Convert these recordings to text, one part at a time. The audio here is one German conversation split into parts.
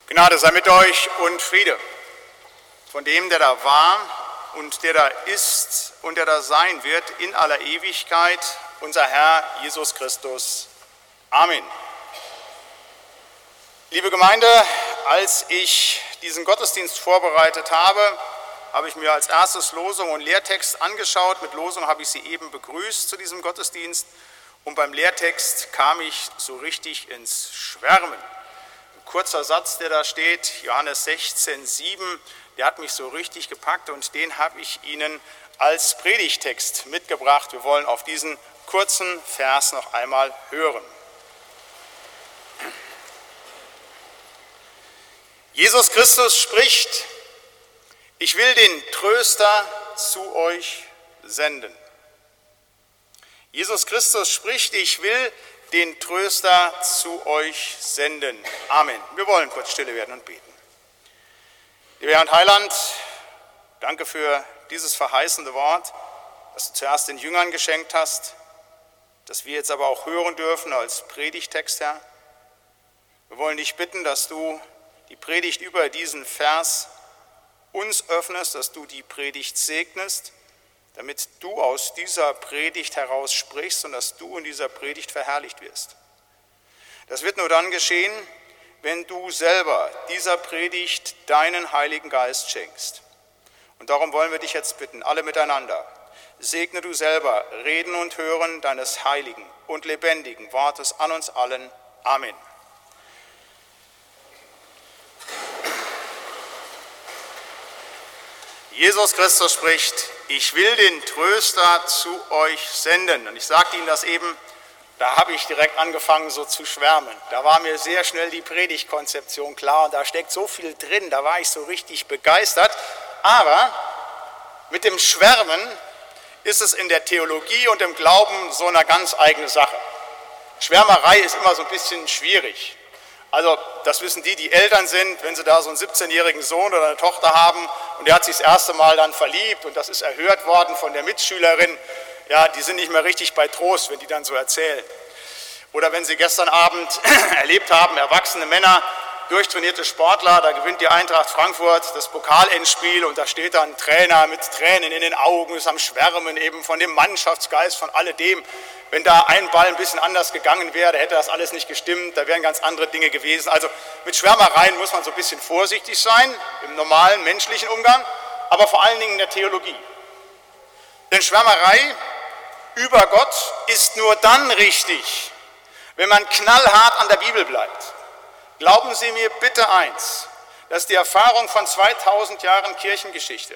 Gnade sei mit euch und Friede von dem, der da war und der da ist und der da sein wird in aller Ewigkeit, unser Herr Jesus Christus. Amen. Liebe Gemeinde, als ich diesen Gottesdienst vorbereitet habe, habe ich mir als erstes Losung und Lehrtext angeschaut. Mit Losung habe ich Sie eben begrüßt zu diesem Gottesdienst und beim Lehrtext kam ich so richtig ins Schwärmen. Kurzer Satz, der da steht, Johannes 16,7, der hat mich so richtig gepackt und den habe ich Ihnen als Predigtext mitgebracht. Wir wollen auf diesen kurzen Vers noch einmal hören. Jesus Christus spricht: Ich will den Tröster zu euch senden. Jesus Christus spricht: Ich will den Tröster zu euch senden. Amen. Wir wollen kurz stille werden und beten. Lieber Herr und Heiland, danke für dieses verheißende Wort, das du zuerst den Jüngern geschenkt hast, das wir jetzt aber auch hören dürfen als Predigtext, Herr. Wir wollen dich bitten, dass du die Predigt über diesen Vers uns öffnest, dass du die Predigt segnest, damit du aus dieser Predigt heraus sprichst und dass du in dieser Predigt verherrlicht wirst. Das wird nur dann geschehen, wenn du selber dieser Predigt deinen Heiligen Geist schenkst. Und darum wollen wir dich jetzt bitten, alle miteinander, segne du selber Reden und Hören deines heiligen und lebendigen Wortes an uns allen. Amen. Jesus Christus spricht: Ich will den Tröster zu euch senden. Und ich sagte Ihnen das eben, da habe ich direkt angefangen so zu schwärmen. Da war mir sehr schnell die Predigtkonzeption klar und da steckt so viel drin, da war ich so richtig begeistert. Aber mit dem Schwärmen ist es in der Theologie und im Glauben so eine ganz eigene Sache. Schwärmerei ist immer so ein bisschen schwierig. Also das wissen die Eltern sind, wenn sie da so einen 17-jährigen Sohn oder eine Tochter haben und der hat sich das erste Mal dann verliebt und das ist erhört worden von der Mitschülerin, ja, die sind nicht mehr richtig bei Trost, wenn die dann so erzählen. Oder wenn sie gestern Abend erlebt haben, erwachsene Männer, durchtrainierte Sportler, da gewinnt die Eintracht Frankfurt das Pokalendspiel und da steht dann ein Trainer mit Tränen in den Augen, ist am Schwärmen eben von dem Mannschaftsgeist, von alledem. Wenn da ein Ball ein bisschen anders gegangen wäre, hätte das alles nicht gestimmt, da wären ganz andere Dinge gewesen. Also mit Schwärmereien muss man so ein bisschen vorsichtig sein, im normalen menschlichen Umgang, aber vor allen Dingen in der Theologie. Denn Schwärmerei über Gott ist nur dann richtig, wenn man knallhart an der Bibel bleibt. Glauben Sie mir bitte eins, dass die Erfahrung von 2000 Jahren Kirchengeschichte,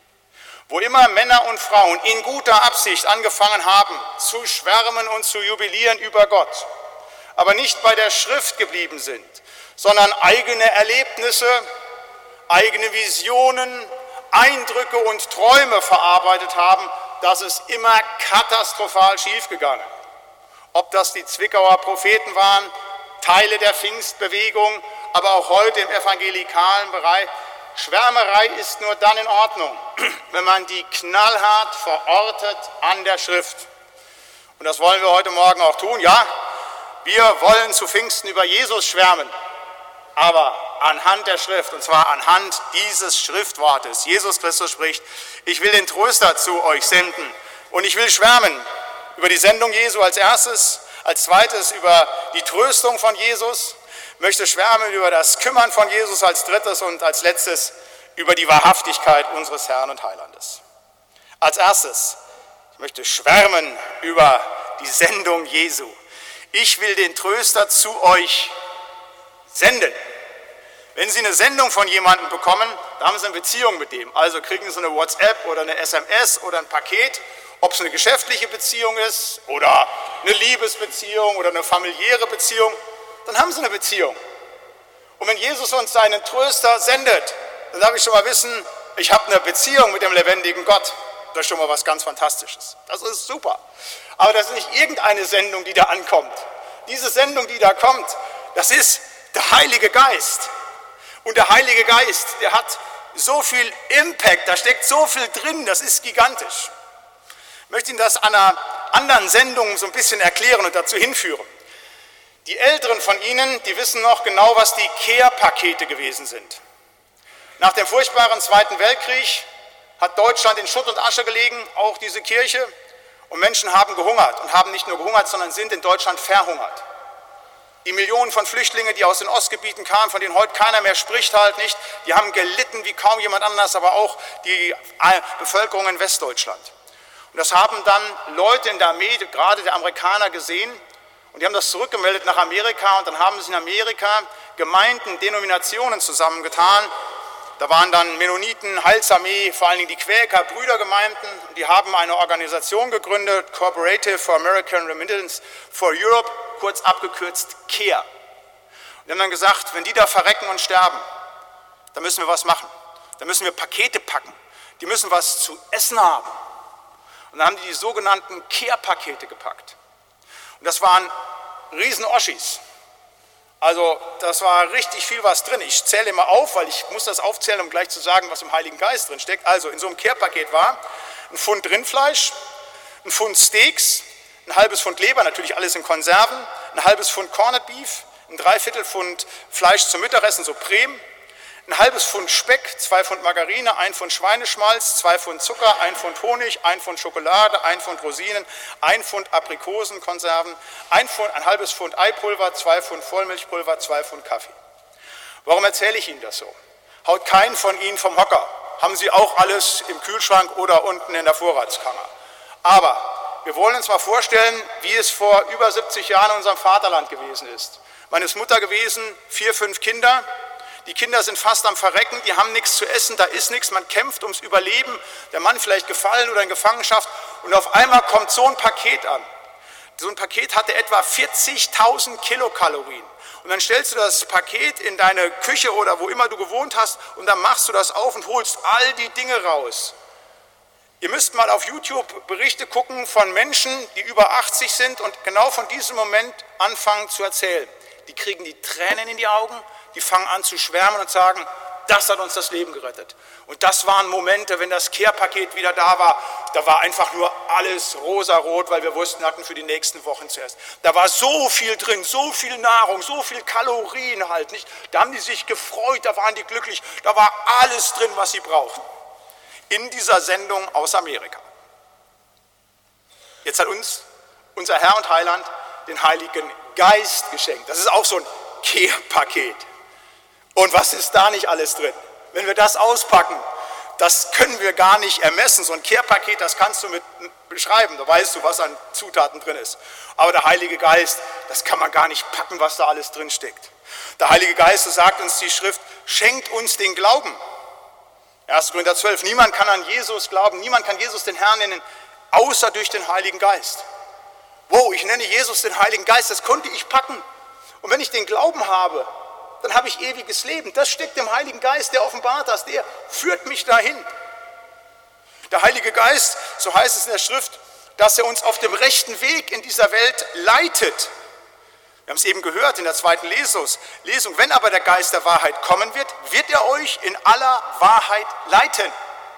wo immer Männer und Frauen in guter Absicht angefangen haben zu schwärmen und zu jubilieren über Gott, aber nicht bei der Schrift geblieben sind, sondern eigene Erlebnisse, eigene Visionen, Eindrücke und Träume verarbeitet haben, das ist immer katastrophal schiefgegangen. Ob das die Zwickauer Propheten waren, Teile der Pfingstbewegung, aber auch heute im evangelikalen Bereich. Schwärmerei ist nur dann in Ordnung, wenn man die knallhart verortet an der Schrift. Und das wollen wir heute Morgen auch tun. Ja, wir wollen zu Pfingsten über Jesus schwärmen, aber anhand der Schrift, und zwar anhand dieses Schriftwortes. Jesus Christus spricht: Ich will den Tröster zu euch senden. Und ich will schwärmen über die Sendung Jesu als erstes, als zweites über die Tröstung von Jesus, möchte schwärmen über das Kümmern von Jesus als drittes und als letztes über die Wahrhaftigkeit unseres Herrn und Heilandes. Als erstes, ich möchte schwärmen über die Sendung Jesu. Ich will den Tröster zu euch senden. Wenn Sie eine Sendung von jemandem bekommen, dann haben Sie eine Beziehung mit dem. Also kriegen Sie eine WhatsApp oder eine SMS oder ein Paket, ob es eine geschäftliche Beziehung ist oder eine Liebesbeziehung oder eine familiäre Beziehung, dann haben Sie eine Beziehung. Und wenn Jesus uns seinen Tröster sendet, dann darf ich schon mal wissen, ich habe eine Beziehung mit dem lebendigen Gott. Das ist schon mal was ganz Fantastisches. Das ist super. Aber das ist nicht irgendeine Sendung, die da ankommt. Diese Sendung, die da kommt, das ist der Heilige Geist. Und der Heilige Geist, der hat so viel Impact, da steckt so viel drin, das ist gigantisch. Ich möchte Ihnen das an einer anderen Sendung so ein bisschen erklären und dazu hinführen. Die Älteren von Ihnen, die wissen noch genau, was die Care-Pakete gewesen sind. Nach dem furchtbaren Zweiten Weltkrieg hat Deutschland in Schutt und Asche gelegen, auch diese Kirche, und Menschen haben gehungert und haben nicht nur gehungert, sondern sind in Deutschland verhungert. Die Millionen von Flüchtlingen, die aus den Ostgebieten kamen, von denen heute keiner mehr spricht halt nicht, die haben gelitten wie kaum jemand anders, aber auch die Bevölkerung in Westdeutschland. Und das haben dann Leute in der Armee, gerade der Amerikaner, gesehen und die haben das zurückgemeldet nach Amerika und dann haben sich in Amerika Gemeinden, Denominationen zusammengetan. Da waren dann Mennoniten, Heilsarmee, vor allen Dingen die Quäker, Brüdergemeinden. Und die haben eine Organisation gegründet, Cooperative for American Remittance for Europe, kurz abgekürzt CARE. Und die haben dann gesagt, wenn die da verrecken und sterben, dann müssen wir was machen. Dann müssen wir Pakete packen. Die müssen was zu essen haben. Und dann haben die sogenannten CARE-Pakete gepackt. Und das waren Riesen-Oschis. Also das war richtig viel was drin. Ich zähle immer auf, weil ich muss das aufzählen, um gleich zu sagen, was im Heiligen Geist drin steckt. Also in so einem Care-Paket war ein Pfund Rindfleisch, ein Pfund Steaks, ein halbes Pfund Leber, natürlich alles in Konserven, ein halbes Pfund Corned Beef, ein Dreiviertel Pfund Fleisch zum Mittagessen, so Prem, ein halbes Pfund Speck, 2 Pfund Margarine, 1 Pfund Schweineschmalz, 2 Pfund Zucker, 1 Pfund Honig, 1 Pfund Schokolade, 1 Pfund Rosinen, 1 Pfund Aprikosenkonserven, ein halbes Pfund Eipulver, 2 Pfund Vollmilchpulver, 2 Pfund Kaffee. Warum erzähle ich Ihnen das so? Haut keinen von Ihnen vom Hocker. Haben Sie auch alles im Kühlschrank oder unten in der Vorratskammer. Aber wir wollen uns mal vorstellen, wie es vor über 70 Jahren in unserem Vaterland gewesen ist. Meine Mutter gewesen, 4, 5 Kinder. Die Kinder sind fast am Verrecken, die haben nichts zu essen, da ist nichts, man kämpft ums Überleben, der Mann vielleicht gefallen oder in Gefangenschaft und auf einmal kommt so ein Paket an. So ein Paket hatte etwa 40.000 Kilokalorien und dann stellst du das Paket in deine Küche oder wo immer du gewohnt hast und dann machst du das auf und holst all die Dinge raus. Ihr müsst mal auf YouTube Berichte gucken von Menschen, die über 80 sind und genau von diesem Moment anfangen zu erzählen. Die kriegen die Tränen in die Augen. Die fangen an zu schwärmen und sagen, das hat uns das Leben gerettet. Und das waren Momente, wenn das Care-Paket wieder da war einfach nur alles rosarot, weil wir wussten, wir hatten für die nächsten Wochen zuerst. Da war so viel drin, so viel Nahrung, so viel Kalorien halt, nicht? Da haben die sich gefreut, da waren die glücklich, da war alles drin, was sie brauchten. In dieser Sendung aus Amerika. Jetzt hat uns unser Herr und Heiland den Heiligen Geist geschenkt. Das ist auch so ein Care-Paket. Und was ist da nicht alles drin? Wenn wir das auspacken, das können wir gar nicht ermessen. So ein Care-Paket, das kannst du mit beschreiben, da weißt du, was an Zutaten drin ist. Aber der Heilige Geist, das kann man gar nicht packen, was da alles drin steckt. Der Heilige Geist, so sagt uns die Schrift, schenkt uns den Glauben. 1. Korinther 12, niemand kann an Jesus glauben, niemand kann Jesus den Herrn nennen, außer durch den Heiligen Geist. Wow, ich nenne Jesus den Heiligen Geist, das konnte ich packen. Und wenn ich den Glauben habe, dann habe ich ewiges Leben. Das steckt im Heiligen Geist, der offenbart das, der führt mich dahin. Der Heilige Geist, so heißt es in der Schrift, dass er uns auf dem rechten Weg in dieser Welt leitet. Wir haben es eben gehört in der zweiten Lesung. Wenn aber der Geist der Wahrheit kommen wird, wird er euch in aller Wahrheit leiten.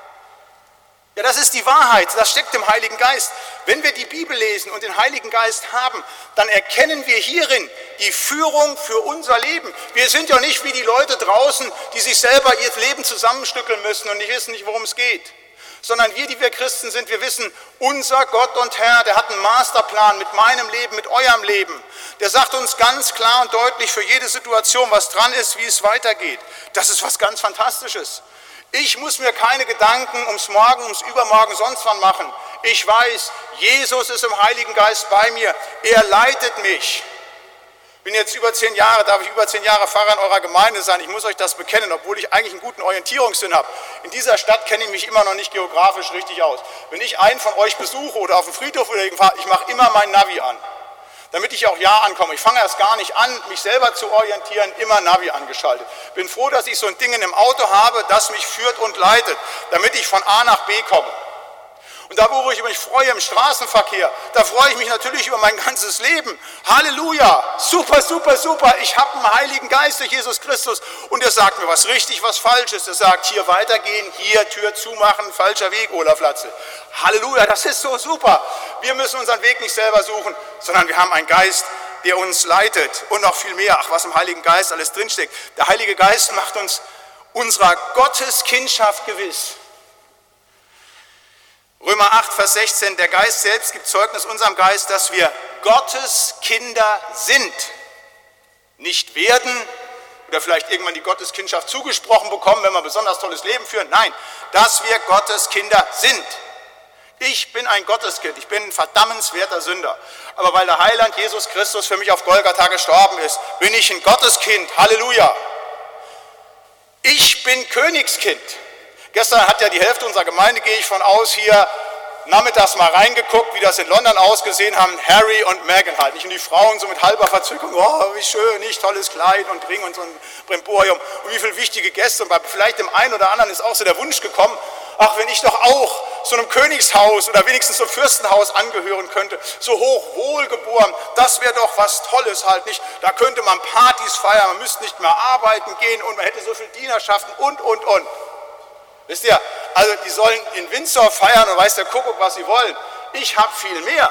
Ja, das ist die Wahrheit, das steckt im Heiligen Geist. Wenn wir die Bibel lesen und den Heiligen Geist haben, dann erkennen wir hierin die Führung für unser Leben. Wir sind ja nicht wie die Leute draußen, die sich selber ihr Leben zusammenstückeln müssen und nicht wissen, worum es geht. Sondern wir, die wir Christen sind, wir wissen, unser Gott und Herr, der hat einen Masterplan mit meinem Leben, mit eurem Leben. Der sagt uns ganz klar und deutlich für jede Situation, was dran ist, wie es weitergeht. Das ist was ganz Fantastisches. Ich muss mir keine Gedanken ums Morgen, ums Übermorgen, sonst wann machen. Ich weiß, Jesus ist im Heiligen Geist bei mir. Er leitet mich. Ich bin jetzt über 10 Jahre, darf ich über 10 Jahre Pfarrer in eurer Gemeinde sein. Ich muss euch das bekennen, obwohl ich eigentlich einen guten Orientierungssinn habe. In dieser Stadt kenne ich mich immer noch nicht geografisch richtig aus. Wenn ich einen von euch besuche oder auf dem Friedhof oder irgendwo, ich mache immer mein Navi an, damit ich auch ja ankomme. Ich fange erst gar nicht an, mich selber zu orientieren, immer Navi angeschaltet. Bin froh, dass ich so ein Ding im Auto habe, das mich führt und leitet, damit ich von A nach B komme. Und da, wo ich mich freue im Straßenverkehr, da freue ich mich natürlich über mein ganzes Leben. Halleluja, super, super, super. Ich habe einen Heiligen Geist durch Jesus Christus und er sagt mir, was richtig, was falsch ist. Er sagt, hier weitergehen, hier Tür zumachen, falscher Weg, Olaf Latze. Halleluja, das ist so super. Wir müssen unseren Weg nicht selber suchen, sondern wir haben einen Geist, der uns leitet und noch viel mehr. Ach, was im Heiligen Geist alles drinsteckt. Der Heilige Geist macht uns unserer Gotteskindschaft gewiss. Römer 8, Vers 16, der Geist selbst gibt Zeugnis unserem Geist, dass wir Gottes Kinder sind. Nicht werden oder vielleicht irgendwann die Gotteskindschaft zugesprochen bekommen, wenn wir ein besonders tolles Leben führen. Nein, dass wir Gottes Kinder sind. Ich bin ein Gotteskind, ich bin ein verdammenswerter Sünder. Aber weil der Heiland Jesus Christus für mich auf Golgatha gestorben ist, bin ich ein Gotteskind. Halleluja. Ich bin Königskind. Gestern hat ja die Hälfte unserer Gemeinde, gehe ich von aus, hier nachmittags mal reingeguckt, wie das in London ausgesehen haben, Harry und Meghan halt. Nicht? Und die Frauen so mit halber Verzückung, oh, wie schön, nicht tolles Kleid und Ring und so ein Brimborium. Und wie viele wichtige Gäste. Und bei vielleicht dem einen oder anderen ist auch so der Wunsch gekommen, ach, wenn ich doch auch so einem Königshaus oder wenigstens so einem Fürstenhaus angehören könnte, so hoch wohlgeboren, das wäre doch was Tolles halt, nicht? Da könnte man Partys feiern, man müsste nicht mehr arbeiten gehen und man hätte so viel Dienerschaften und. Wisst ihr, also die sollen in Windsor feiern und weiß der Kuckuck, was sie wollen. Ich habe viel mehr.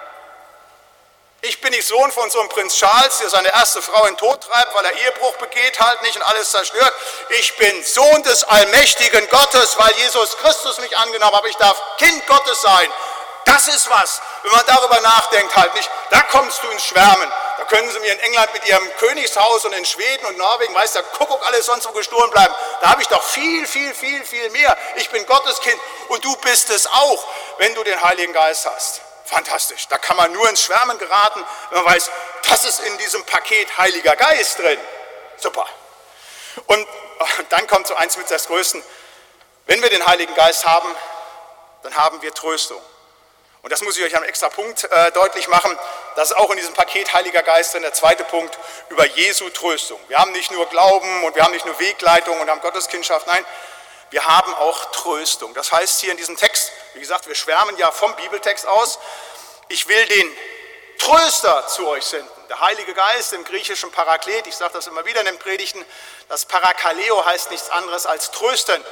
Ich bin nicht Sohn von so einem Prinz Charles, der seine erste Frau in den Tod treibt, weil er Ehebruch begeht halt nicht und alles zerstört. Ich bin Sohn des allmächtigen Gottes, weil Jesus Christus mich angenommen hat. Ich darf Kind Gottes sein. Das ist was, wenn man darüber nachdenkt halt nicht. Da kommst du ins Schwärmen. Da können sie mir in England mit ihrem Königshaus und in Schweden und Norwegen, weiß der Kuckuck, alles sonst wo gestohlen bleiben. Da habe ich doch viel mehr. Ich bin Gottes Kind und du bist es auch, wenn du den Heiligen Geist hast. Fantastisch. Da kann man nur ins Schwärmen geraten, wenn man weiß, das ist in diesem Paket Heiliger Geist drin. Super. Und dann kommt so eins mit das Größten. Wenn wir den Heiligen Geist haben, dann haben wir Tröstung. Und das muss ich euch an einem extra Punkt deutlich machen. Das ist auch in diesem Paket Heiliger Geist drin, der zweite Punkt, über Jesu Tröstung. Wir haben nicht nur Glauben und wir haben nicht nur Wegleitung und haben Gotteskindschaft, nein, wir haben auch Tröstung. Das heißt hier in diesem Text, wie gesagt, wir schwärmen ja vom Bibeltext aus, ich will den Tröster zu euch senden. Der Heilige Geist im griechischen Paraklet, ich sage das immer wieder in den Predigten, das Parakaleo heißt nichts anderes als trösten.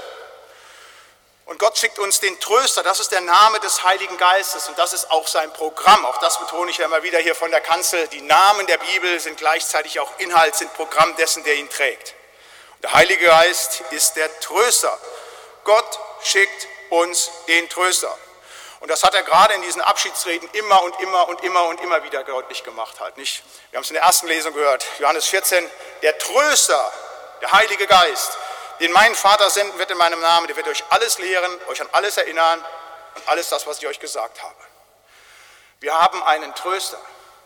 Und Gott schickt uns den Tröster, das ist der Name des Heiligen Geistes und das ist auch sein Programm. Auch das betone ich ja immer wieder hier von der Kanzel. Die Namen der Bibel sind gleichzeitig auch Inhalt, sind Programm dessen, der ihn trägt. Und der Heilige Geist ist der Tröster. Gott schickt uns den Tröster. Und das hat er gerade in diesen Abschiedsreden immer wieder deutlich gemacht. Halt, nicht? Wir haben es in der ersten Lesung gehört, Johannes 14, der Tröster, der Heilige Geist, den mein Vater senden wird in meinem Namen, der wird euch alles lehren, euch an alles erinnern und alles das, was ich euch gesagt habe. Wir haben einen Tröster.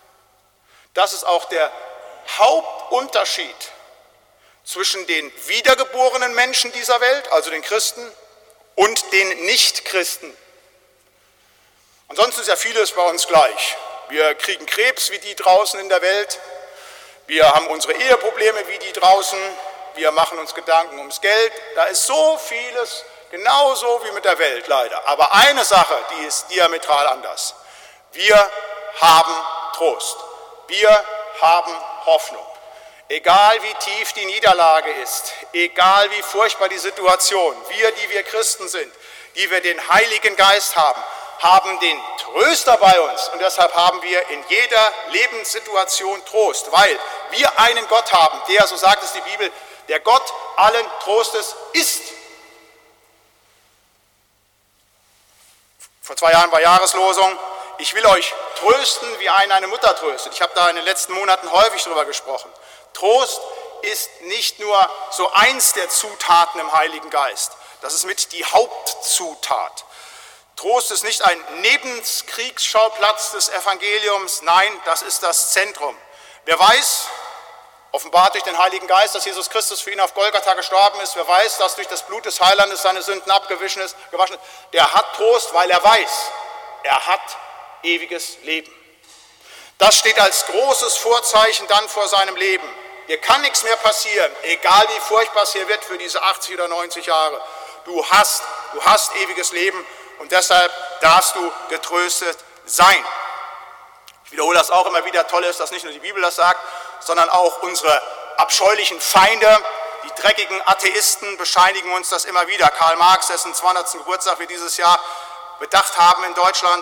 Das ist auch der Hauptunterschied zwischen den wiedergeborenen Menschen dieser Welt, also den Christen, und den Nichtchristen. Ansonsten ist ja vieles bei uns gleich. Wir kriegen Krebs wie die draußen in der Welt, wir haben unsere Eheprobleme wie die draußen, wir machen uns Gedanken ums Geld, da ist so vieles, genauso wie mit der Welt leider. Aber eine Sache, die ist diametral anders. Wir haben Trost, wir haben Hoffnung. Egal wie tief die Niederlage ist, egal wie furchtbar die Situation, wir, die wir Christen sind, die wir den Heiligen Geist haben, haben den Tröster bei uns und deshalb haben wir in jeder Lebenssituation Trost, weil wir einen Gott haben, der, so sagt es die Bibel, der Gott allen Trostes ist. Vor 2 Jahren war Jahreslosung, ich will euch trösten, wie eine Mutter tröstet. Ich habe da in den letzten Monaten häufig drüber gesprochen. Trost ist nicht nur so eins der Zutaten im Heiligen Geist, das ist mit die Hauptzutat. Trost ist nicht ein Nebenkriegsschauplatz des Evangeliums, nein, das ist das Zentrum. Wer weiß, offenbart durch den Heiligen Geist, dass Jesus Christus für ihn auf Golgatha gestorben ist, wer weiß, dass durch das Blut des Heilandes seine Sünden abgewaschen ist, der hat Trost, weil er weiß, er hat ewiges Leben. Das steht als großes Vorzeichen dann vor seinem Leben. Dir kann nichts mehr passieren, egal wie furchtbar es hier wird für diese 80 oder 90 Jahre. Du hast ewiges Leben und deshalb darfst du getröstet sein. Ich wiederhole das auch immer wieder, toll ist, dass nicht nur die Bibel das sagt, sondern auch unsere abscheulichen Feinde, die dreckigen Atheisten bescheinigen uns das immer wieder. Karl Marx, dessen 200. Geburtstag wir dieses Jahr bedacht haben in Deutschland,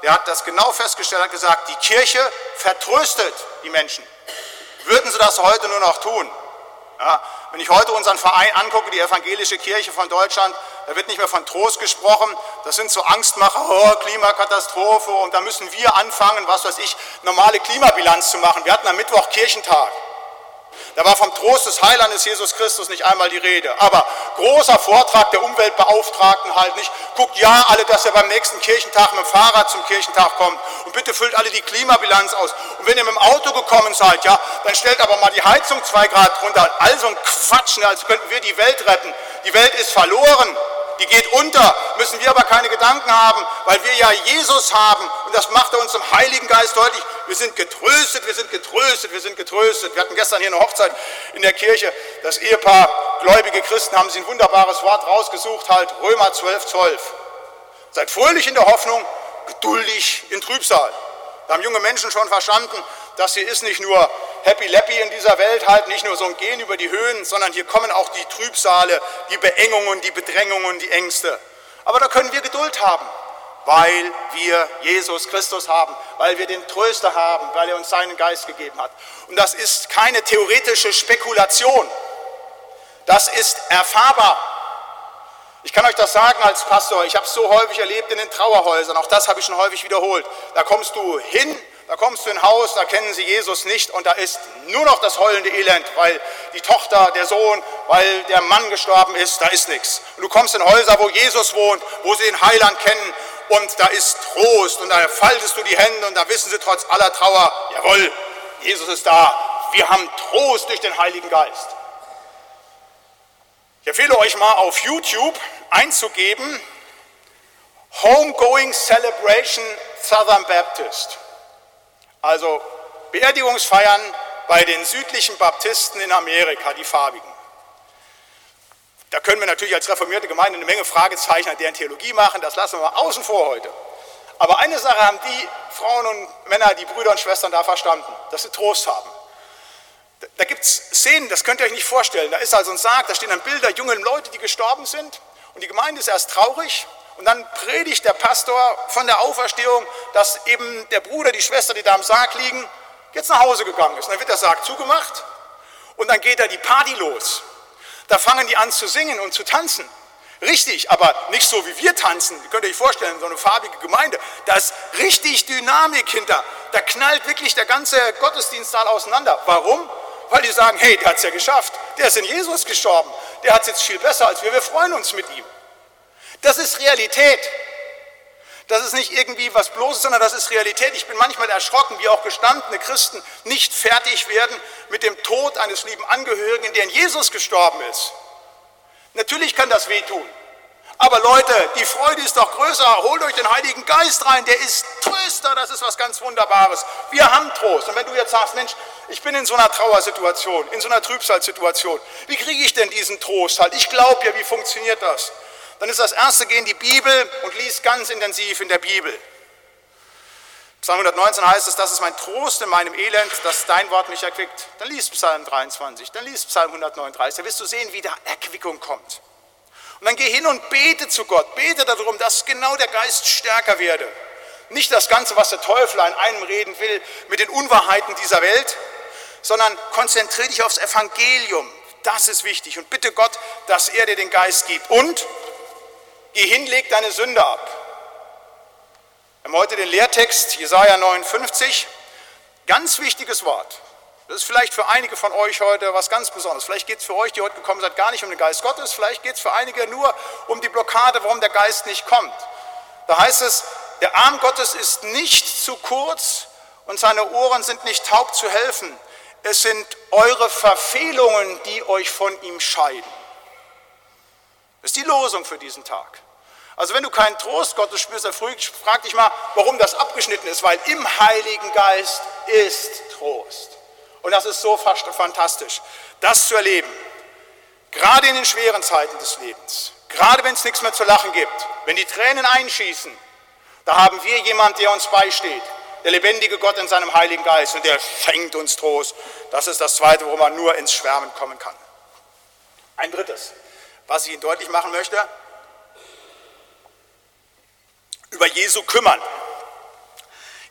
der hat das genau festgestellt, hat gesagt, die Kirche vertröstet die Menschen. Würden sie das heute nur noch tun? Ja, wenn ich heute unseren Verein angucke, die Evangelische Kirche von Deutschland, da wird nicht mehr von Trost gesprochen, das sind so Angstmacher, oh, Klimakatastrophe, und da müssen wir anfangen, was weiß ich, normale Klimabilanz zu machen. Wir hatten am Mittwoch Kirchentag. Da war vom Trost des Heilandes Jesus Christus nicht einmal die Rede. Aber großer Vortrag der Umweltbeauftragten halt nicht. Guckt ja alle, dass ihr beim nächsten Kirchentag mit dem Fahrrad zum Kirchentag kommt. Und bitte füllt alle die Klimabilanz aus. Und wenn ihr mit dem Auto gekommen seid, ja, dann stellt aber mal die Heizung 2 Grad runter. All so ein Quatsch, als könnten wir die Welt retten. Die Welt ist verloren. Die geht unter, müssen wir aber keine Gedanken haben, weil wir ja Jesus haben. Und das macht er uns im Heiligen Geist deutlich. Wir sind getröstet, wir sind getröstet, wir sind getröstet. Wir hatten gestern hier eine Hochzeit in der Kirche. Das Ehepaar gläubige Christen haben sich ein wunderbares Wort rausgesucht, halt Römer 12,12. Seid fröhlich in der Hoffnung, geduldig in Trübsal. Da haben junge Menschen schon verstanden, das hier ist nicht nur happy-lappy in dieser Welt, halt nicht nur so ein Gehen über die Höhen, sondern hier kommen auch die Trübsale, die Beengungen, die Bedrängungen, die Ängste. Aber da können wir Geduld haben, weil wir Jesus Christus haben, weil wir den Tröster haben, weil er uns seinen Geist gegeben hat. Und das ist keine theoretische Spekulation, das ist erfahrbar. Ich kann euch das sagen als Pastor, ich habe es so häufig erlebt in den Trauerhäusern, auch das habe ich schon häufig wiederholt. Da kommst du hin, da kommst du in ein Haus, da kennen sie Jesus nicht und da ist nur noch das heulende Elend, weil die Tochter, der Sohn, weil der Mann gestorben ist, da ist nichts. Und du kommst in Häuser, wo Jesus wohnt, wo sie den Heiland kennen und da ist Trost und da faltest du die Hände und da wissen sie trotz aller Trauer, jawohl, Jesus ist da, wir haben Trost durch den Heiligen Geist. Ich empfehle euch mal auf YouTube einzugeben, Homegoing Celebration Southern Baptist. Also Beerdigungsfeiern bei den südlichen Baptisten in Amerika, die Farbigen. Da können wir natürlich als reformierte Gemeinde eine Menge Fragezeichen an deren Theologie machen, das lassen wir mal außen vor heute. Aber eine Sache haben die Frauen und Männer, die Brüder und Schwestern da verstanden, dass sie Trost haben. Da gibt es Szenen, das könnt ihr euch nicht vorstellen. Da ist also ein Sarg, da stehen dann Bilder, junge Leute, die gestorben sind. Und die Gemeinde ist erst traurig. Und dann predigt der Pastor von der Auferstehung, dass eben der Bruder, die Schwester, die da am Sarg liegen, jetzt nach Hause gegangen ist. Und dann wird der Sarg zugemacht und dann geht da die Party los. Da fangen die an zu singen und zu tanzen. Richtig, aber nicht so wie wir tanzen. Ihr könnt euch vorstellen, so eine farbige Gemeinde. Da ist richtig Dynamik hinter. Da knallt wirklich der ganze Gottesdienstsaal auseinander. Warum? Weil die sagen, hey, der hat es ja geschafft. Der ist in Jesus gestorben. Der hat es jetzt viel besser als wir. Wir freuen uns mit ihm. Das ist Realität. Das ist nicht irgendwie was Bloßes, sondern das ist Realität. Ich bin manchmal erschrocken, wie auch gestandene Christen nicht fertig werden mit dem Tod eines lieben Angehörigen, der in Jesus gestorben ist. Natürlich kann das wehtun. Aber Leute, die Freude ist doch größer. Holt euch den Heiligen Geist rein, der ist Tröster, das ist was ganz Wunderbares. Wir haben Trost. Und wenn du jetzt sagst, Mensch, ich bin in so einer Trauersituation, in so einer Trübsalsituation, wie kriege ich denn diesen Trost halt? Ich glaube ja, wie funktioniert das? Dann ist das Erste, geh in die Bibel und lies ganz intensiv in der Bibel. Psalm 119 heißt es, das ist mein Trost in meinem Elend, dass dein Wort mich erquickt. Dann liest Psalm 23, dann liest Psalm 139, da wirst du sehen, wie da Erquickung kommt. Und dann geh hin und bete zu Gott, bete darum, dass genau der Geist stärker werde. Nicht das Ganze, was der Teufel an einem reden will, mit den Unwahrheiten dieser Welt, sondern konzentriere dich aufs Evangelium. Das ist wichtig. Und bitte Gott, dass er dir den Geist gibt. Und geh hin, leg deine Sünde ab. Wir haben heute den Lehrtext, Jesaja 59, ganz wichtiges Wort. Das ist vielleicht für einige von euch heute was ganz Besonderes. Vielleicht geht es für euch, die heute gekommen seid, gar nicht um den Geist Gottes. Vielleicht geht es für einige nur um die Blockade, warum der Geist nicht kommt. Da heißt es, der Arm Gottes ist nicht zu kurz und seine Ohren sind nicht taub zu helfen. Es sind eure Verfehlungen, die euch von ihm scheiden. Das ist die Losung für diesen Tag. Also wenn du keinen Trost Gottes spürst, dann frag dich mal, warum das abgeschnitten ist, weil im Heiligen Geist ist Trost. Und das ist so fantastisch, das zu erleben. Gerade in den schweren Zeiten des Lebens, gerade wenn es nichts mehr zu lachen gibt, wenn die Tränen einschießen, da haben wir jemanden, der uns beisteht, der lebendige Gott in seinem Heiligen Geist und der schenkt uns Trost. Das ist das Zweite, wo man nur ins Schwärmen kommen kann. Ein drittes, was ich Ihnen deutlich machen möchte, über Jesu kümmern.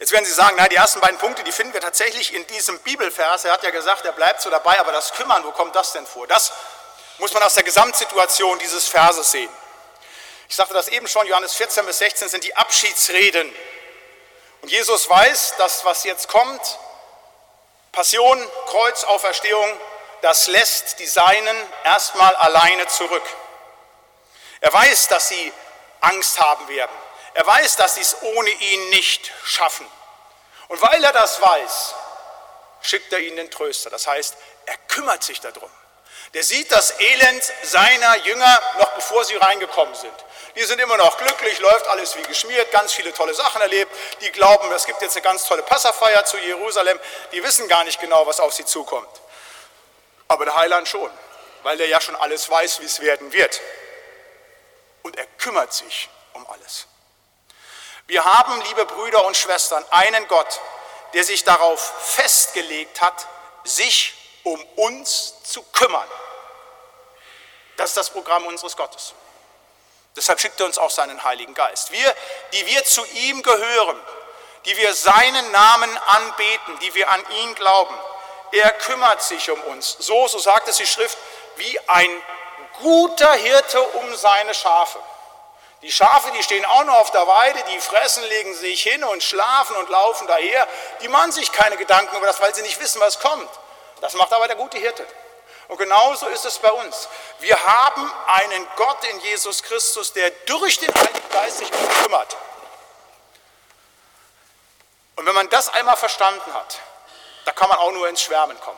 Jetzt werden Sie sagen, na, die ersten beiden Punkte, die finden wir tatsächlich in diesem Bibelvers. Er hat ja gesagt, er bleibt so dabei, aber das Kümmern, wo kommt das denn vor? Das muss man aus der Gesamtsituation dieses Verses sehen. Ich sagte das eben schon, Johannes 14 bis 16 sind die Abschiedsreden. Und Jesus weiß, dass was jetzt kommt, Passion, Kreuz, Auferstehung, das lässt die Seinen erstmal alleine zurück. Er weiß, dass sie Angst haben werden. Er weiß, dass sie es ohne ihn nicht schaffen. Und weil er das weiß, schickt er ihnen den Tröster. Das heißt, er kümmert sich darum. Der sieht das Elend seiner Jünger noch bevor sie reingekommen sind. Die sind immer noch glücklich, läuft alles wie geschmiert, ganz viele tolle Sachen erlebt. Die glauben, es gibt jetzt eine ganz tolle Passafeier zu Jerusalem. Die wissen gar nicht genau, was auf sie zukommt. Aber der Heiland schon, weil der ja schon alles weiß, wie es werden wird. Und er kümmert sich um alles. Wir haben, liebe Brüder und Schwestern, einen Gott, der sich darauf festgelegt hat, sich um uns zu kümmern. Das ist das Programm unseres Gottes. Deshalb schickt er uns auch seinen Heiligen Geist. Wir, die wir zu ihm gehören, die wir seinen Namen anbeten, die wir an ihn glauben, er kümmert sich um uns. So sagt es die Schrift, wie ein guter Hirte um seine Schafe. Die Schafe, die stehen auch noch auf der Weide, die fressen, legen sich hin und schlafen und laufen daher. Die machen sich keine Gedanken über das, weil sie nicht wissen, was kommt. Das macht aber der gute Hirte. Und genauso ist es bei uns. Wir haben einen Gott in Jesus Christus, der durch den Heiligen Geist sich um uns kümmert. Und wenn man das einmal verstanden hat, da kann man auch nur ins Schwärmen kommen.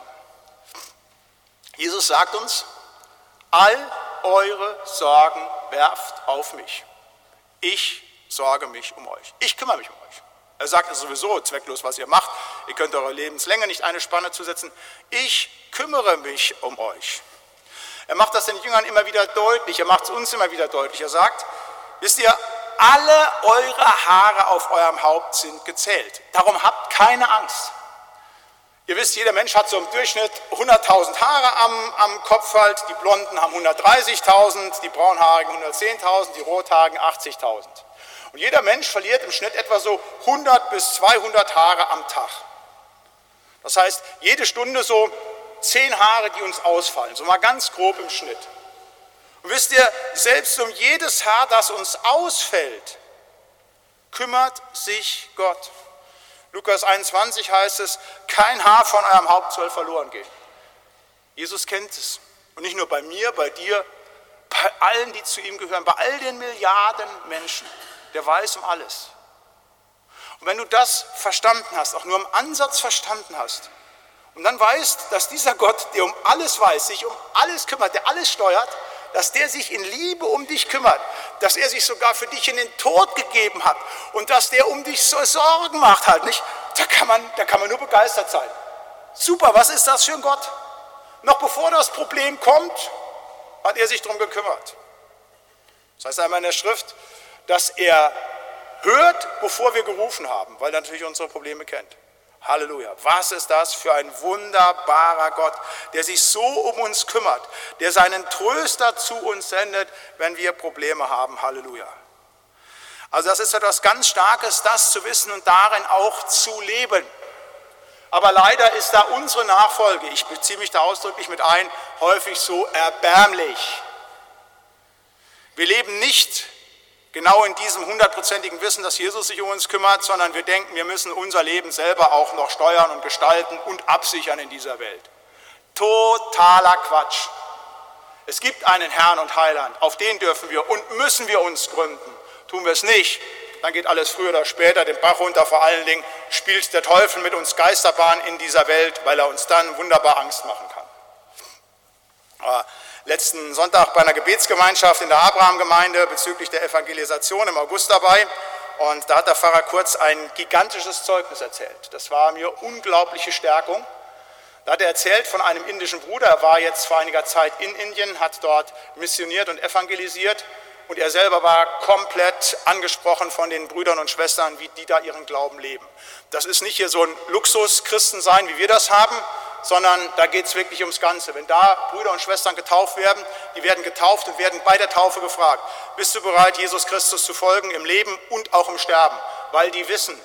Jesus sagt uns, all eure Sorgen werft auf mich. Ich sorge mich um euch. Ich kümmere mich um euch. Er sagt, es ist sowieso zwecklos, was ihr macht. Ihr könnt eure Lebenslänge nicht eine Spanne zusetzen. Ich kümmere mich um euch. Er macht das den Jüngern immer wieder deutlich. Er macht es uns immer wieder deutlich. Er sagt, wisst ihr, alle eure Haare auf eurem Haupt sind gezählt. Darum habt keine Angst. Ihr wisst, jeder Mensch hat so im Durchschnitt 100.000 Haare am Kopf halt. Die Blonden haben 130.000, die Braunhaarigen 110.000, die Rothaarigen 80.000. Und jeder Mensch verliert im Schnitt etwa so 100 bis 200 Haare am Tag. Das heißt, jede Stunde so 10 Haare, die uns ausfallen, so mal ganz grob im Schnitt. Und wisst ihr, selbst um jedes Haar, das uns ausfällt, kümmert sich Gott. Lukas 21 heißt es, kein Haar von eurem Haupt soll verloren gehen. Jesus kennt es. Und nicht nur bei mir, bei dir, bei allen, die zu ihm gehören, bei all den Milliarden Menschen. Der weiß um alles. Und wenn du das verstanden hast, auch nur im Ansatz verstanden hast, und dann weißt, dass dieser Gott, der um alles weiß, sich um alles kümmert, der alles steuert, dass der sich in Liebe um dich kümmert, dass er sich sogar für dich in den Tod gegeben hat und dass der um dich so Sorgen macht halt, nicht? Da kann man nur begeistert sein. Super, was ist das für ein Gott? Noch bevor das Problem kommt, hat er sich darum gekümmert. Das heißt einmal in der Schrift, dass er hört, bevor wir gerufen haben, weil er natürlich unsere Probleme kennt. Halleluja. Was ist das für ein wunderbarer Gott, der sich so um uns kümmert, der seinen Tröster zu uns sendet, wenn wir Probleme haben. Halleluja. Also das ist etwas ganz Starkes, das zu wissen und darin auch zu leben. Aber leider ist da unsere Nachfolge, ich beziehe mich da ausdrücklich mit ein, häufig so erbärmlich. Wir leben nicht genau in diesem 100%igen Wissen, dass Jesus sich um uns kümmert, sondern wir denken, wir müssen unser Leben selber auch noch steuern und gestalten und absichern in dieser Welt. Totaler Quatsch. Es gibt einen Herrn und Heiland, auf den dürfen wir und müssen wir uns gründen. Tun wir es nicht, dann geht alles früher oder später den Bach runter. Vor allen Dingen spielt der Teufel mit uns Geisterbahn in dieser Welt, weil er uns dann wunderbar Angst machen kann. Aber letzten Sonntag bei einer Gebetsgemeinschaft in der Abraham-Gemeinde bezüglich der Evangelisation im August dabei. Und da hat der Pfarrer Kurz ein gigantisches Zeugnis erzählt. Das war mir unglaubliche Stärkung. Da hat er erzählt von einem indischen Bruder. Er war jetzt vor einiger Zeit in Indien, hat dort missioniert und evangelisiert. Und er selber war komplett angesprochen von den Brüdern und Schwestern, wie die da ihren Glauben leben. Das ist nicht hier so ein Luxus-Christensein, wie wir das haben, sondern da geht es wirklich ums Ganze. Wenn da Brüder und Schwestern getauft werden, die werden getauft und werden bei der Taufe gefragt, bist du bereit, Jesus Christus zu folgen im Leben und auch im Sterben? Weil die wissen,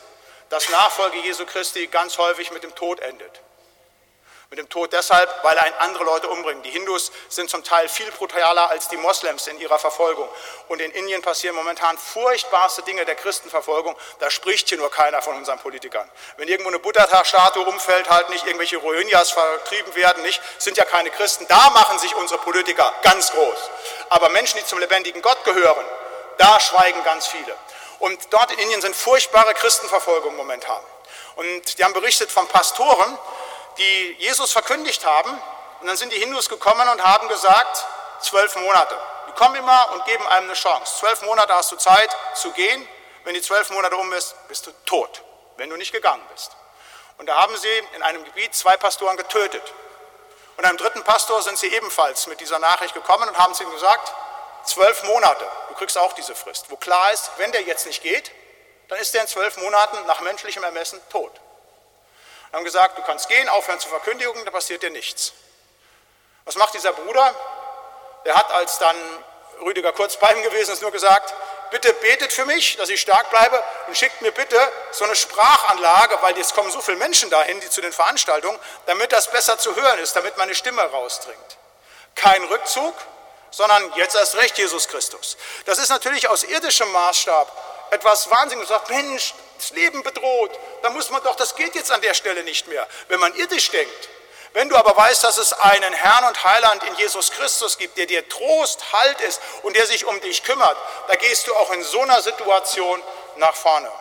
dass Nachfolge Jesu Christi ganz häufig mit dem Tod endet. Mit dem Tod deshalb, weil er andere Leute umbringt. Die Hindus sind zum Teil viel brutaler als die Moslems in ihrer Verfolgung. Und in Indien passieren momentan furchtbarste Dinge der Christenverfolgung. Da spricht hier nur keiner von unseren Politikern. Wenn irgendwo eine Buddha-Statue umfällt, halt nicht irgendwelche Rohingyas vertrieben werden, nicht, sind ja keine Christen. Da machen sich unsere Politiker ganz groß. Aber Menschen, die zum lebendigen Gott gehören, da schweigen ganz viele. Und dort in Indien sind furchtbare Christenverfolgungen momentan. Und die haben berichtet von Pastoren, die Jesus verkündigt haben, und dann sind die Hindus gekommen und haben gesagt, 12 Monate. Die kommen immer und geben einem eine Chance. 12 Monate hast du Zeit zu gehen. Wenn die 12 Monate um bist, bist du tot, wenn du nicht gegangen bist. Und da haben sie in einem Gebiet 2 Pastoren getötet. Und einem 3. Pastor sind sie ebenfalls mit dieser Nachricht gekommen und haben zu ihm gesagt, 12 Monate, du kriegst auch diese Frist. Wo klar ist, wenn der jetzt nicht geht, dann ist der in 12 Monaten nach menschlichem Ermessen tot. Und haben gesagt, du kannst gehen, aufhören zur Verkündigung, da passiert dir nichts. Was macht dieser Bruder? Der hat, als dann Rüdiger Kurz bei ihm gewesen ist, nur gesagt, bitte betet für mich, dass ich stark bleibe und schickt mir bitte so eine Sprachanlage, weil jetzt kommen so viele Menschen dahin, die zu den Veranstaltungen, damit das besser zu hören ist, damit meine Stimme rausdringt. Kein Rückzug, sondern jetzt erst recht Jesus Christus. Das ist natürlich aus irdischem Maßstab etwas Wahnsinniges. Man sagt, Mensch, das Leben bedroht, da muss man doch, das geht jetzt an der Stelle nicht mehr. Wenn man irdisch denkt, wenn du aber weißt, dass es einen Herrn und Heiland in Jesus Christus gibt, der dir Trost, Halt ist und der sich um dich kümmert, da gehst du auch in so einer Situation nach vorne.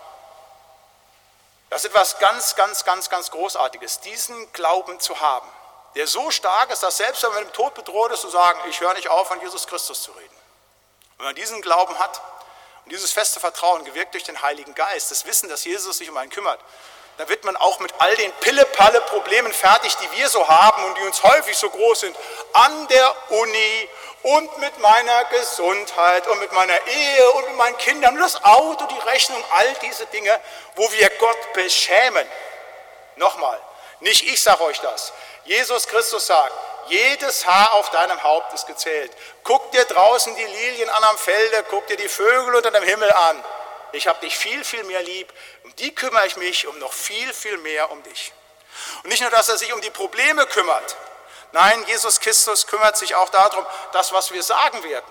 Das ist etwas ganz, ganz, ganz, ganz Großartiges, diesen Glauben zu haben, der so stark ist, dass selbst wenn man mit dem Tod bedroht ist, zu sagen, ich höre nicht auf, an Jesus Christus zu reden. Wenn man diesen Glauben hat und dieses feste Vertrauen, gewirkt durch den Heiligen Geist, das Wissen, dass Jesus sich um einen kümmert, dann wird man auch mit all den Pille-Palle-Problemen fertig, die wir so haben und die uns häufig so groß sind, an der Uni und mit meiner Gesundheit und mit meiner Ehe und mit meinen Kindern und das Auto, die Rechnung, all diese Dinge, wo wir Gott beschämen. Nochmal, nicht ich sage euch das. Jesus Christus sagt, jedes Haar auf deinem Haupt ist gezählt. Guck dir draußen die Lilien an am Felde, guck dir die Vögel unter dem Himmel an. Ich habe dich viel, viel mehr lieb. Um die kümmere ich mich, um noch viel, viel mehr um dich. Und nicht nur, dass er sich um die Probleme kümmert. Nein, Jesus Christus kümmert sich auch darum, das, was wir sagen werden.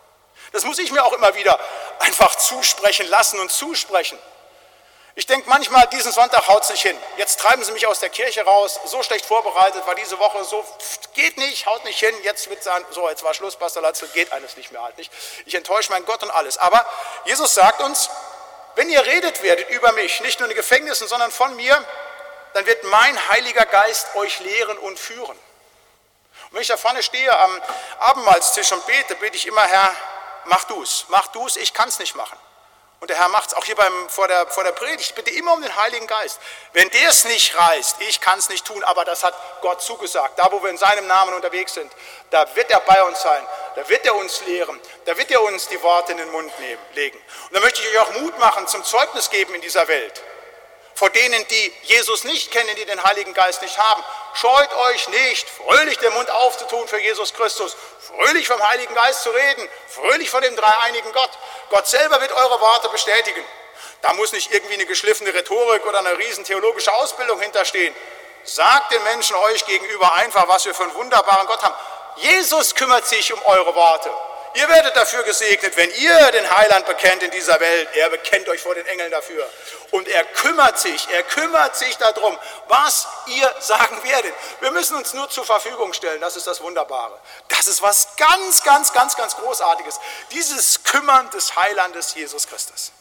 Das muss ich mir auch immer wieder einfach zusprechen lassen und zusprechen. Ich denke manchmal, diesen Sonntag haut es nicht hin. Jetzt treiben sie mich aus der Kirche raus, so schlecht vorbereitet, war diese Woche so, geht nicht, haut nicht hin, jetzt wird sagen, so, jetzt war Schluss, Pastor Latzel, geht eines nicht mehr halt nicht. Ich enttäusche meinen Gott und alles. Aber Jesus sagt uns, wenn ihr redet werdet über mich, nicht nur in den Gefängnissen, sondern von mir, dann wird mein Heiliger Geist euch lehren und führen. Und wenn ich da vorne stehe am Abendmahlstisch und bete, bete ich immer, Herr, mach du's, ich kann's nicht machen. Und der Herr macht es auch hier vor der Predigt. Ich bitte immer um den Heiligen Geist. Wenn der es nicht reißt, ich kann es nicht tun, aber das hat Gott zugesagt. Da, wo wir in seinem Namen unterwegs sind, da wird er bei uns sein. Da wird er uns lehren. Da wird er uns die Worte in den Mund legen. Und da möchte ich euch auch Mut machen zum Zeugnis geben in dieser Welt. Vor denen, die Jesus nicht kennen, die den Heiligen Geist nicht haben. Scheut euch nicht, fröhlich den Mund aufzutun für Jesus Christus, fröhlich vom Heiligen Geist zu reden, fröhlich vor dem dreieinigen Gott. Gott selber wird eure Worte bestätigen. Da muss nicht irgendwie eine geschliffene Rhetorik oder eine riesen theologische Ausbildung hinterstehen. Sagt den Menschen euch gegenüber einfach, was wir für einen wunderbaren Gott haben. Jesus kümmert sich um eure Worte. Ihr werdet dafür gesegnet, wenn ihr den Heiland bekennt in dieser Welt. Er bekennt euch vor den Engeln dafür. Und er kümmert sich darum, was ihr sagen werdet. Wir müssen uns nur zur Verfügung stellen, das ist das Wunderbare. Das ist was ganz, ganz, ganz, ganz Großartiges. Dieses Kümmern des Heilandes Jesus Christus.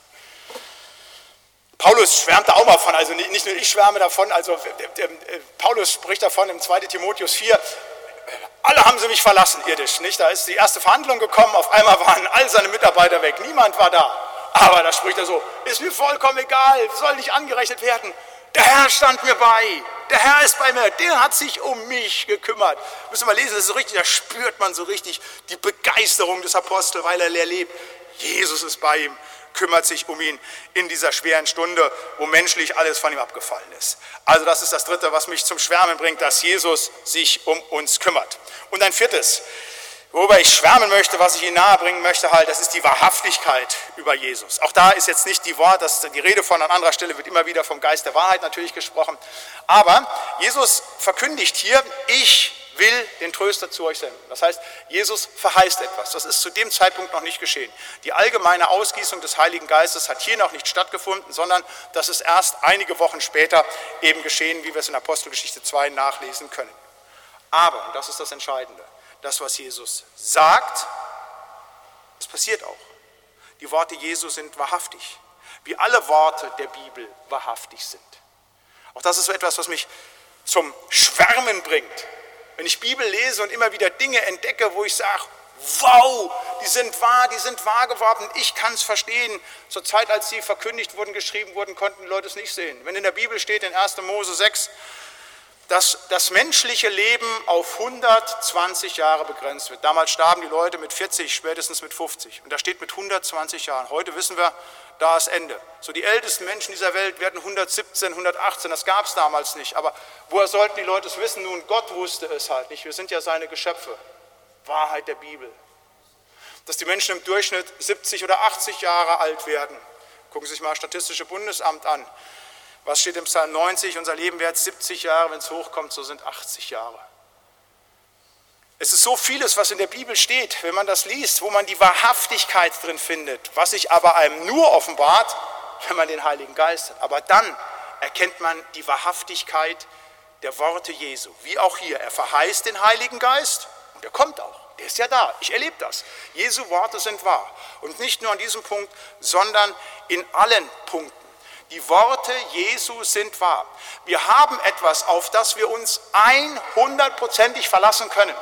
Paulus schwärmt da auch mal von, also nicht nur ich schwärme davon, also Paulus spricht davon im 2. Timotheus 4, alle haben sie mich verlassen, irdisch, nicht? Da ist die erste Verhandlung gekommen, auf einmal waren all seine Mitarbeiter weg, niemand war da. Aber da spricht er so, ist mir vollkommen egal, soll nicht angerechnet werden. Der Herr stand mir bei, der Herr ist bei mir, der hat sich um mich gekümmert. Müssen wir lesen, das ist so richtig, da spürt man so richtig die Begeisterung des Apostels, weil er lebt. Jesus ist bei ihm, kümmert sich um ihn in dieser schweren Stunde, wo menschlich alles von ihm abgefallen ist. Also das ist das Dritte, was mich zum Schwärmen bringt, dass Jesus sich um uns kümmert. Und ein viertes, Worüber ich schwärmen möchte, was ich Ihnen nahebringen möchte, das ist die Wahrhaftigkeit über Jesus. Auch da ist jetzt nicht die Rede von, an anderer Stelle wird immer wieder vom Geist der Wahrheit natürlich gesprochen. Aber Jesus verkündigt hier, ich will den Tröster zu euch senden. Das heißt, Jesus verheißt etwas. Das ist zu dem Zeitpunkt noch nicht geschehen. Die allgemeine Ausgießung des Heiligen Geistes hat hier noch nicht stattgefunden, sondern das ist erst einige Wochen später eben geschehen, wie wir es in Apostelgeschichte 2 nachlesen können. Aber, und das ist das Entscheidende, das, was Jesus sagt, das passiert auch. Die Worte Jesu sind wahrhaftig, wie alle Worte der Bibel wahrhaftig sind. Auch das ist so etwas, was mich zum Schwärmen bringt. Wenn ich Bibel lese und immer wieder Dinge entdecke, wo ich sage, wow, die sind wahr geworden, ich kann es verstehen. Zur Zeit, als sie verkündigt wurden, geschrieben wurden, konnten die Leute es nicht sehen. Wenn in der Bibel steht, in 1. Mose 6, dass das menschliche Leben auf 120 Jahre begrenzt wird. Damals starben die Leute mit 40, spätestens mit 50. Und da steht mit 120 Jahren. Heute wissen wir, da ist Ende. So die ältesten Menschen dieser Welt werden 117, 118, das gab es damals nicht. Aber woher sollten die Leute es wissen? Nun, Gott wusste es halt nicht. Wir sind ja seine Geschöpfe. Wahrheit der Bibel. Dass die Menschen im Durchschnitt 70 oder 80 Jahre alt werden. Gucken Sie sich mal das Statistische Bundesamt an. Was steht im Psalm 90? Unser Leben währt 70 Jahre, wenn es hochkommt, so sind 80 Jahre. Es ist so vieles, was in der Bibel steht, wenn man das liest, wo man die Wahrhaftigkeit drin findet, was sich aber einem nur offenbart, wenn man den Heiligen Geist hat. Aber dann erkennt man die Wahrhaftigkeit der Worte Jesu, wie auch hier. Er verheißt den Heiligen Geist und er kommt auch. Der ist ja da, ich erlebe das. Jesu Worte sind wahr. Und nicht nur an diesem Punkt, sondern in allen Punkten. Die Worte Jesu sind wahr. Wir haben etwas, auf das wir uns 100%ig verlassen können.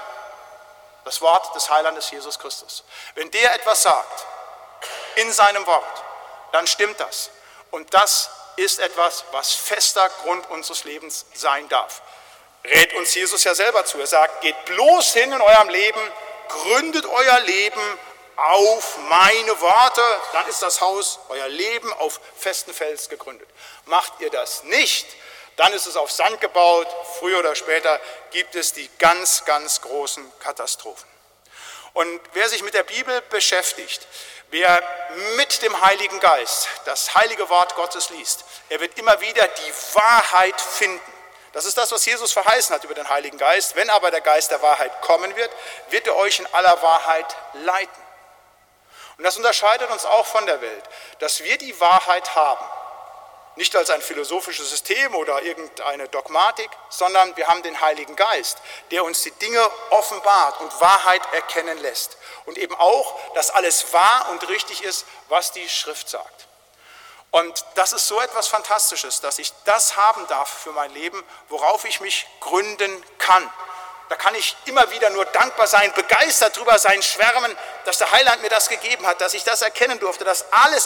Das Wort des Heilandes Jesus Christus. Wenn der etwas sagt, in seinem Wort, dann stimmt das. Und das ist etwas, was fester Grund unseres Lebens sein darf. Rät uns Jesus ja selber zu. Er sagt, geht bloß hin in eurem Leben, gründet euer Leben auf meine Worte, dann ist das Haus, euer Leben auf festen Fels gegründet. Macht ihr das nicht, dann ist es auf Sand gebaut, früher oder später gibt es die ganz, ganz großen Katastrophen. Und wer sich mit der Bibel beschäftigt, wer mit dem Heiligen Geist das heilige Wort Gottes liest, er wird immer wieder die Wahrheit finden. Das ist das, was Jesus verheißen hat über den Heiligen Geist. Wenn aber der Geist der Wahrheit kommen wird, wird er euch in aller Wahrheit leiten. Und das unterscheidet uns auch von der Welt, dass wir die Wahrheit haben. Nicht als ein philosophisches System oder irgendeine Dogmatik, sondern wir haben den Heiligen Geist, der uns die Dinge offenbart und Wahrheit erkennen lässt. Und eben auch, dass alles wahr und richtig ist, was die Schrift sagt. Und das ist so etwas Fantastisches, dass ich das haben darf für mein Leben, worauf ich mich gründen kann. Da kann ich immer wieder nur dankbar sein, begeistert drüber sein, schwärmen, dass der Heiland mir das gegeben hat, dass ich das erkennen durfte, dass alles,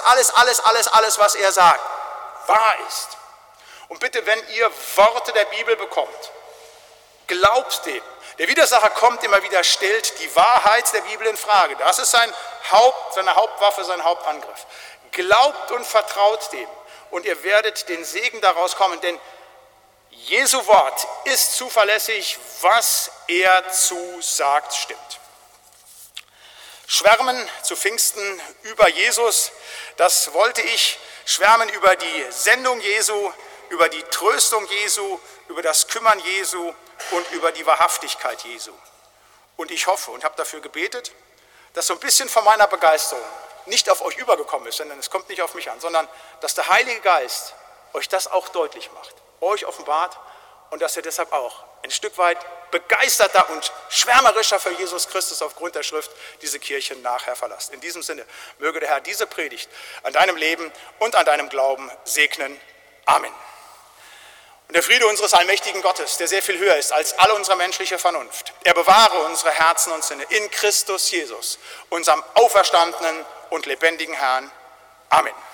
was er sagt, wahr ist. Und bitte, wenn ihr Worte der Bibel bekommt, glaubt dem. Der Widersacher kommt immer wieder, stellt die Wahrheit der Bibel in Frage. Das ist seine Hauptwaffe, sein Hauptangriff. Glaubt und vertraut dem und ihr werdet den Segen daraus kommen, denn Jesu Wort ist zuverlässig, was er zusagt, stimmt. Schwärmen zu Pfingsten über Jesus, das wollte ich schwärmen über die Sendung Jesu, über die Tröstung Jesu, über das Kümmern Jesu und über die Wahrhaftigkeit Jesu. Und ich hoffe und habe dafür gebetet, dass so ein bisschen von meiner Begeisterung nicht auf euch übergekommen ist, sondern es kommt nicht auf mich an, sondern dass der Heilige Geist euch das auch deutlich macht, euch offenbart und dass ihr deshalb auch ein Stück weit begeisterter und schwärmerischer für Jesus Christus aufgrund der Schrift diese Kirche nachher verlasst. In diesem Sinne möge der Herr diese Predigt an deinem Leben und an deinem Glauben segnen. Amen. Und der Friede unseres allmächtigen Gottes, der sehr viel höher ist als alle unsere menschliche Vernunft, er bewahre unsere Herzen und Sinne in Christus Jesus, unserem auferstandenen und lebendigen Herrn. Amen.